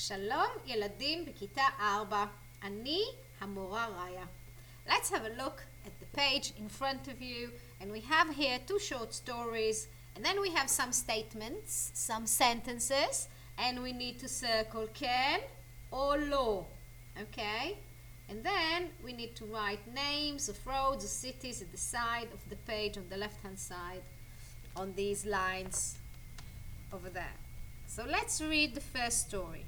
שלום ילדים בכיתה 4, אני המורה ראיה. Let's have a look at the page in front of you, and we have here two short stories, and then we have some statements, some sentences, and we need to circle can or לא, okay? And then we need to write names of roads or cities at the side of the page on the left hand side on these lines over there. So let's read the first story.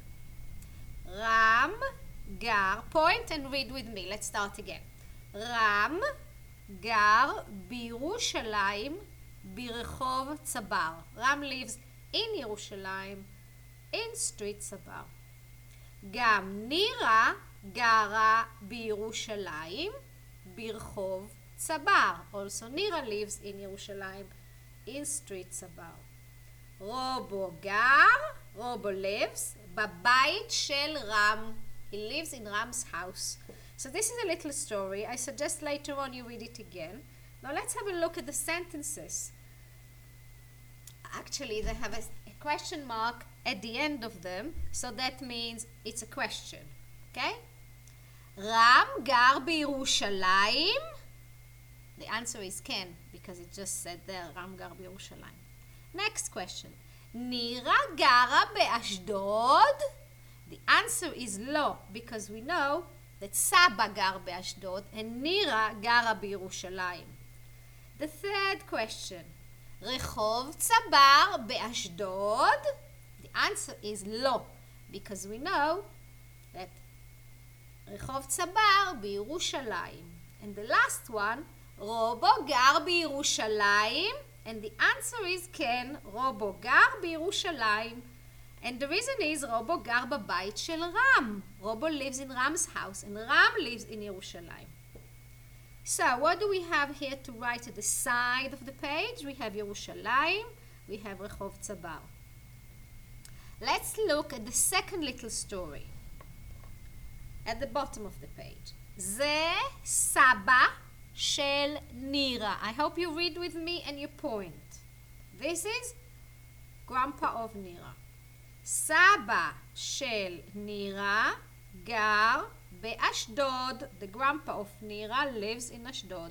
Ram גר, point and read with me. Let's start again. רם גר בירושלים ברחוב צבר. רם lives in ירושלים in street צבר. גם נירה גרה בירושלים ברחוב צבר. Also נירה lives in ירושלים in street צבר. רובו גר, רובו lives בבית של רם. He lives in Ram's house. So this is a little story. I suggest later on you read it again. Now let's have a look at the sentences. Actually, they have a question mark at the end of them, so that means it's a question. Okay? Ram גר בירושלים. The answer is כן, because it just said there, Ram גר בירושלים. Next question. נירה גרה באשדוד. The answer is לא, because we know that סבא גר באשדוד and נירה גרה בירושלים. The third question. רחוב צבר באשדוד. The answer is לא, because we know that רחוב צבר בירושלים. And the last one, רובו גר בירושלים. And the answer is כן, רובו גר בירושלים. And the reason is רובו גר בבית של רם. רובו lives in Ram's house and Ram lives in ירושלים. So what do we have here to write at the side of the page? We have ירושלים, we have רחוב צבר. Let's look at the second little story at the bottom of the page. זה סבא של נירה. I hope you read with me and you point. This is grandpa of נירה. סבא של נירה גר באשדוד. The grandpa of נירה lives in אשדוד.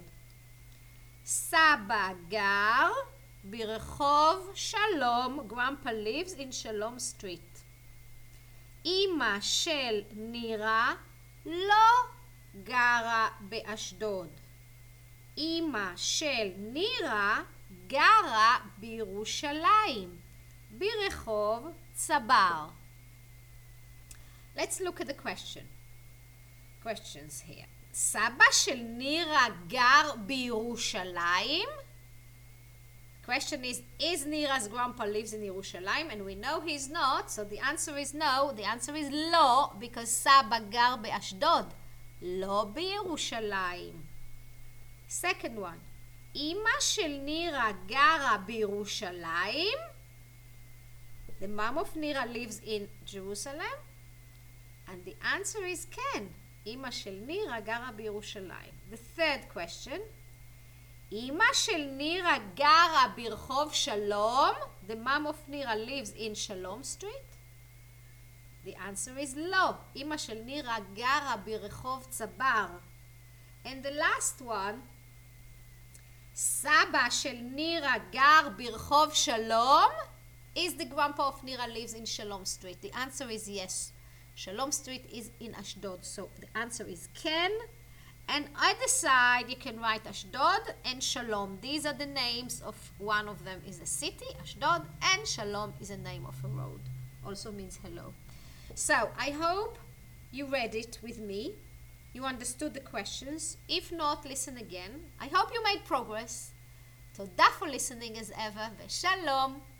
סבא גר ברחוב שלום. Grandpa lives in שלום street. אמא של נירה לא גרה באשדוד. אמא של נירה גרה בירושלים ברחוב צבר. Let's look at the questions here. סבא של נירה גר בירושלים? Question is Nira's grandpa lives in ירושלים? And we know he's not, so the answer is no. The answer is לא, because סבא גר באשדוד, לא בירושלים. Second one. אמא של נירה גרה בירושלים? The mom of Nira lives in Jerusalem? And the answer is כן. אמא של נירה גרה בירושלים. The third question. אמא של נירה גרה ברחוב שלום? The mom of Nira lives in שלום street? The answer is לא. אמא של נירה גרה ברחוב צבר. And the last one. סבא של נירה גר ברחוב שלום? Is the grandpa of Nira lives in Shalom Street? The answer is yes. Shalom Street is in Ashdod. So the answer is כן. And on the side you can write Ashdod and Shalom. These are the names of one of them is a city, Ashdod, and Shalom is a name of a road. Also means hello. So I hope you read it with me. You understood the questions. If not, listen again. I hope you made progress. תודה for listening as ever, ושלום.